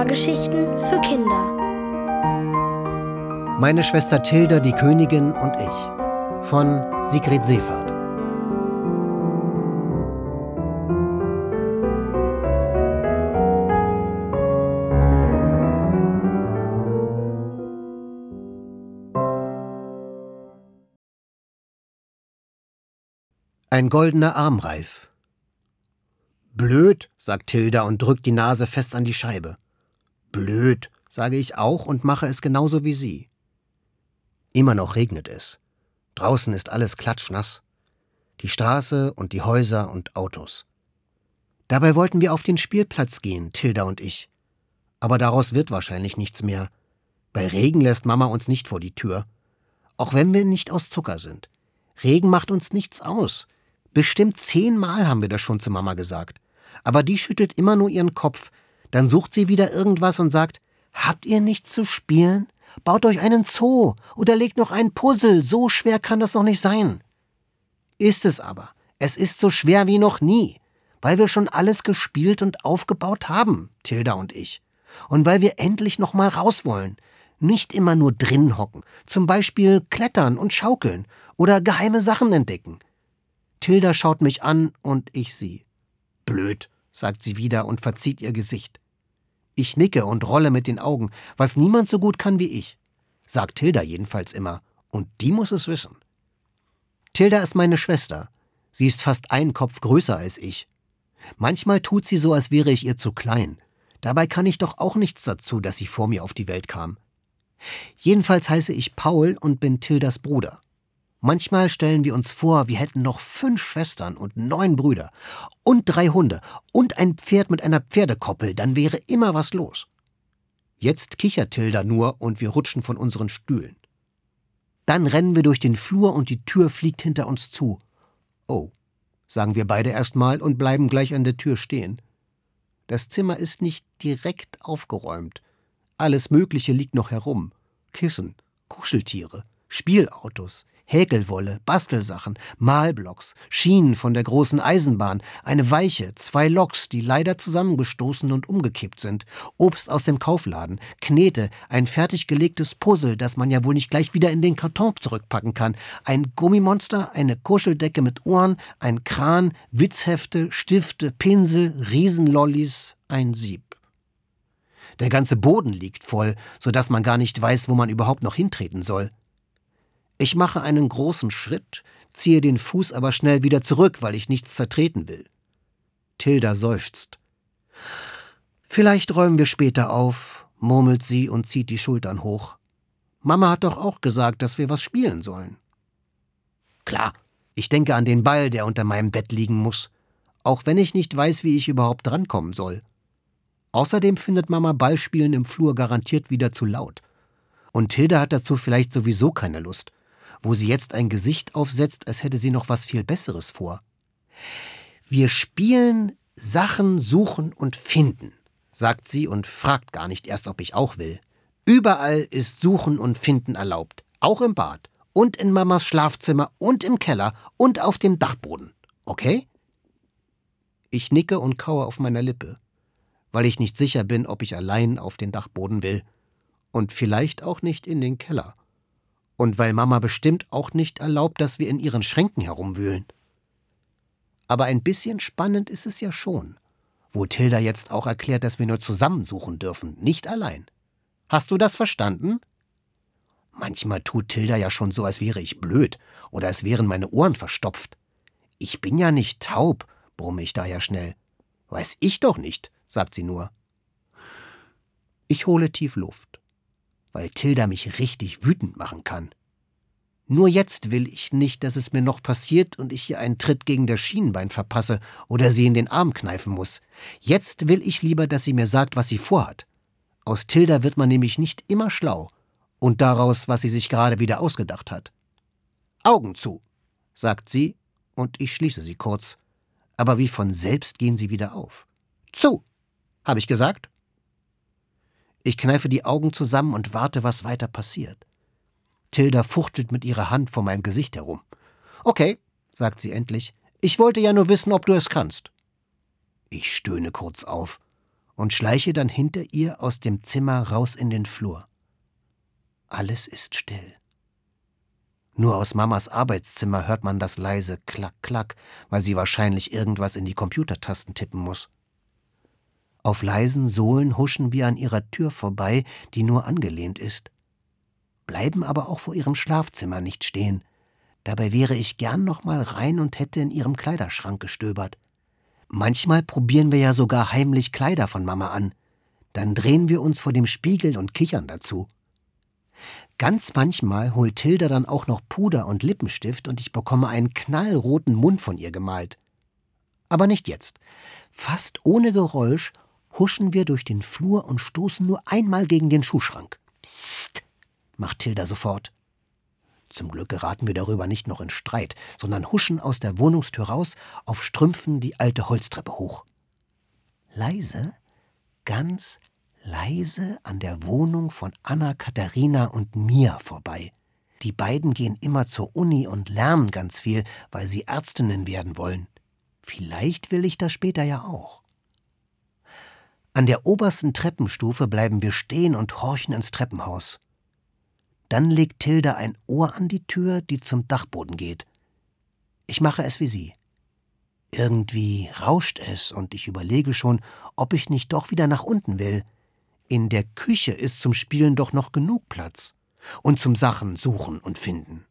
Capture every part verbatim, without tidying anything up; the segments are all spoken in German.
Hörgeschichten für Kinder. Meine Schwester Tilda, die Königin und ich von Sigrid Seefahrt. Ein goldener Armreif. Blöd, sagt Tilda und drückt die Nase fest an die Scheibe. Blöd, sage ich auch und mache es genauso wie sie. Immer noch regnet es. Draußen ist alles klatschnass. Die Straße und die Häuser und Autos. Dabei wollten wir auf den Spielplatz gehen, Tilda und ich. Aber daraus wird wahrscheinlich nichts mehr. Bei Regen lässt Mama uns nicht vor die Tür. Auch wenn wir nicht aus Zucker sind. Regen macht uns nichts aus. Bestimmt zehnmal haben wir das schon zu Mama gesagt. Aber die schüttelt immer nur ihren Kopf. Dann sucht sie wieder irgendwas und sagt, habt ihr nichts zu spielen? Baut euch einen Zoo oder legt noch ein Puzzle. So schwer kann das doch nicht sein. Ist es aber. Es ist so schwer wie noch nie. Weil wir schon alles gespielt und aufgebaut haben, Tilda und ich. Und weil wir endlich noch mal raus wollen. Nicht immer nur drin hocken. Zum Beispiel klettern und schaukeln oder geheime Sachen entdecken. Tilda schaut mich an und ich sie. Blöd, sagt sie wieder und verzieht ihr Gesicht. Ich nicke und rolle mit den Augen, was niemand so gut kann wie ich. Sagt Tilda jedenfalls immer. Und die muss es wissen. Tilda ist meine Schwester. Sie ist fast einen Kopf größer als ich. Manchmal tut sie so, als wäre ich ihr zu klein. Dabei kann ich doch auch nichts dazu, dass sie vor mir auf die Welt kam. Jedenfalls heiße ich Paul und bin Tildas Bruder. Manchmal stellen wir uns vor, wir hätten noch fünf Schwestern und neun Brüder und drei Hunde und ein Pferd mit einer Pferdekoppel, dann wäre immer was los. Jetzt kichert Tilda nur und wir rutschen von unseren Stühlen. Dann rennen wir durch den Flur und die Tür fliegt hinter uns zu. Oh, sagen wir beide erstmal und bleiben gleich an der Tür stehen. Das Zimmer ist nicht direkt aufgeräumt. Alles Mögliche liegt noch herum. Kissen, Kuscheltiere, Spielautos, Häkelwolle, Bastelsachen, Malblocks, Schienen von der großen Eisenbahn, eine Weiche, zwei Loks, die leider zusammengestoßen und umgekippt sind, Obst aus dem Kaufladen, Knete, ein fertig gelegtes Puzzle, das man ja wohl nicht gleich wieder in den Karton zurückpacken kann, ein Gummimonster, eine Kuscheldecke mit Ohren, ein Kran, Witzhefte, Stifte, Pinsel, Riesenlollis, ein Sieb. Der ganze Boden liegt voll, sodass man gar nicht weiß, wo man überhaupt noch hintreten soll. Ich mache einen großen Schritt, ziehe den Fuß aber schnell wieder zurück, weil ich nichts zertreten will. Tilda seufzt. Vielleicht räumen wir später auf, murmelt sie und zieht die Schultern hoch. Mama hat doch auch gesagt, dass wir was spielen sollen. Klar, ich denke an den Ball, der unter meinem Bett liegen muss, auch wenn ich nicht weiß, wie ich überhaupt drankommen soll. Außerdem findet Mama Ballspielen im Flur garantiert wieder zu laut. Und Tilda hat dazu vielleicht sowieso keine Lust, wo sie jetzt ein Gesicht aufsetzt, als hätte sie noch was viel Besseres vor. Wir spielen Sachen suchen und finden, sagt sie und fragt gar nicht erst, ob ich auch will. Überall ist Suchen und Finden erlaubt, auch im Bad und in Mamas Schlafzimmer und im Keller und auf dem Dachboden. Okay? Ich nicke und kaue auf meiner Lippe, weil ich nicht sicher bin, ob ich allein auf den Dachboden will. Und vielleicht auch nicht in den Keller. Und weil Mama bestimmt auch nicht erlaubt, dass wir in ihren Schränken herumwühlen. Aber ein bisschen spannend ist es ja schon, wo Tilda jetzt auch erklärt, dass wir nur zusammen suchen dürfen, nicht allein. Hast du das verstanden? Manchmal tut Tilda ja schon so, als wäre ich blöd oder es wären meine Ohren verstopft. Ich bin ja nicht taub, brumme ich daher schnell. Weiß ich doch nicht, sagt sie nur. Ich hole tief Luft, weil Tilda mich richtig wütend machen kann. Nur jetzt will ich nicht, dass es mir noch passiert und ich ihr einen Tritt gegen das Schienenbein verpasse oder sie in den Arm kneifen muss. Jetzt will ich lieber, dass sie mir sagt, was sie vorhat. Aus Tilda wird man nämlich nicht immer schlau und daraus, was sie sich gerade wieder ausgedacht hat. Augen zu, sagt sie und ich schließe sie kurz. Aber wie von selbst gehen sie wieder auf. Zu, habe ich gesagt. Ich kneife die Augen zusammen und warte, was weiter passiert. Tilda fuchtelt mit ihrer Hand vor meinem Gesicht herum. Okay, sagt sie endlich. Ich wollte ja nur wissen, ob du es kannst. Ich stöhne kurz auf und schleiche dann hinter ihr aus dem Zimmer raus in den Flur. Alles ist still. Nur aus Mamas Arbeitszimmer hört man das leise Klack, Klack, weil sie wahrscheinlich irgendwas in die Computertasten tippen muss. Auf leisen Sohlen huschen wir an ihrer Tür vorbei, die nur angelehnt ist. Bleiben aber auch vor ihrem Schlafzimmer nicht stehen. Dabei wäre ich gern noch mal rein und hätte in ihrem Kleiderschrank gestöbert. Manchmal probieren wir ja sogar heimlich Kleider von Mama an. Dann drehen wir uns vor dem Spiegel und kichern dazu. Ganz manchmal holt Tilda dann auch noch Puder und Lippenstift und ich bekomme einen knallroten Mund von ihr gemalt. Aber nicht jetzt. Fast ohne Geräusch huschen wir durch den Flur und stoßen nur einmal gegen den Schuhschrank. Psst, macht Tilda sofort. Zum Glück geraten wir darüber nicht noch in Streit, sondern huschen aus der Wohnungstür raus, auf Strümpfen die alte Holztreppe hoch. Leise, ganz leise an der Wohnung von Anna, Katharina und Mia vorbei. Die beiden gehen immer zur Uni und lernen ganz viel, weil sie Ärztinnen werden wollen. Vielleicht will ich das später ja auch. An der obersten Treppenstufe bleiben wir stehen und horchen ins Treppenhaus. Dann legt Tilda ein Ohr an die Tür, die zum Dachboden geht. Ich mache es wie sie. Irgendwie rauscht es und ich überlege schon, ob ich nicht doch wieder nach unten will. In der Küche ist zum Spielen doch noch genug Platz. Und zum Sachen suchen und finden.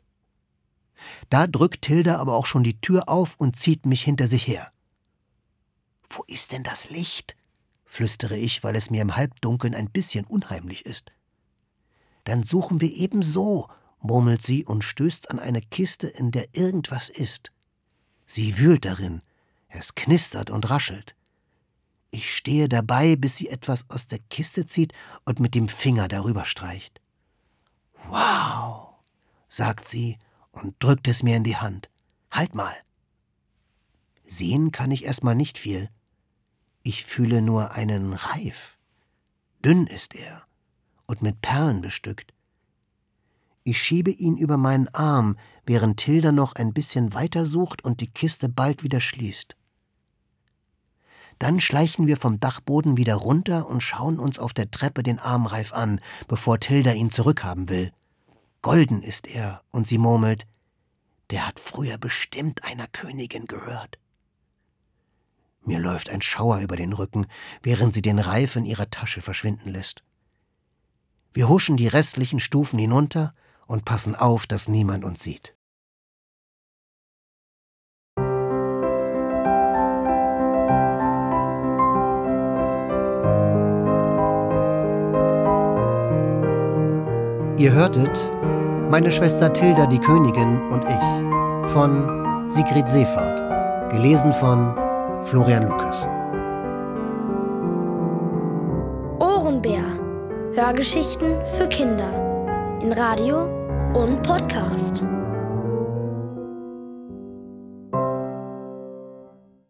Da drückt Tilda aber auch schon die Tür auf und zieht mich hinter sich her. »Wo ist denn das Licht?« flüstere ich, weil es mir im Halbdunkeln ein bisschen unheimlich ist. »Dann suchen wir eben so«, murmelt sie und stößt an eine Kiste, in der irgendwas ist. Sie wühlt darin, es knistert und raschelt. Ich stehe dabei, bis sie etwas aus der Kiste zieht und mit dem Finger darüber streicht. »Wow«, sagt sie und drückt es mir in die Hand. »Halt mal!« Sehen kann ich erstmal nicht viel. Ich fühle nur einen Reif. Dünn ist er und mit Perlen bestückt. Ich schiebe ihn über meinen Arm, während Tilda noch ein bisschen weiter sucht und die Kiste bald wieder schließt. Dann schleichen wir vom Dachboden wieder runter und schauen uns auf der Treppe den Armreif an, bevor Tilda ihn zurückhaben will. Golden ist er, und sie murmelt, der hat früher bestimmt einer Königin gehört. Mir läuft ein Schauer über den Rücken, während sie den Reif in ihrer Tasche verschwinden lässt. Wir huschen die restlichen Stufen hinunter und passen auf, dass niemand uns sieht. Ihr hörtet Meine Schwester Tilda, die Königin und ich von Sigrid Seefahrt, gelesen von Florian Lukas. Ohrenbär. Hörgeschichten für Kinder. In Radio und Podcast.